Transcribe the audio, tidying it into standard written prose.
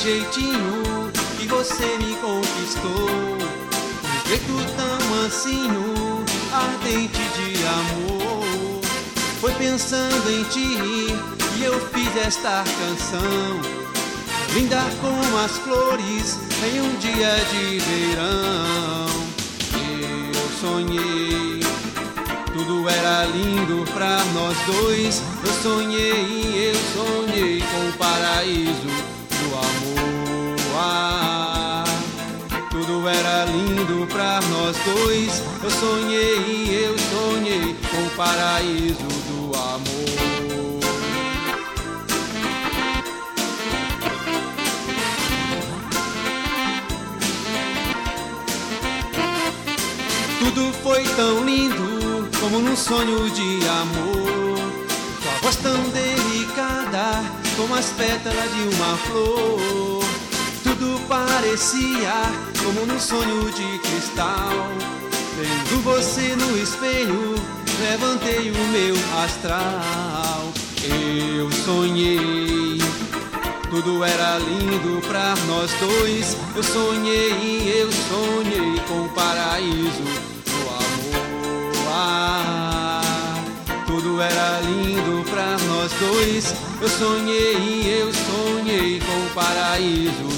jeitinho que você me conquistou, um jeito tão mansinho, ardente de amor. Foi pensando em ti e eu fiz esta canção, linda como as flores em um dia de verão. Eu sonhei, tudo era lindo pra nós dois. Eu sonhei com o paraíso do amor. Tudo era lindo pra nós dois. Eu sonhei com o paraíso do amor. Tudo foi tão lindo como num sonho de amor. Tua voz tão delicada como as pétalas de uma flor. Tudo parecia como num sonho de cristal. Vendo você no espelho, levantei o meu astral. Eu sonhei, tudo era lindo pra nós dois. Eu sonhei com o paraíso do amor. Tudo era lindo pra nós dois. Eu sonhei com o paraíso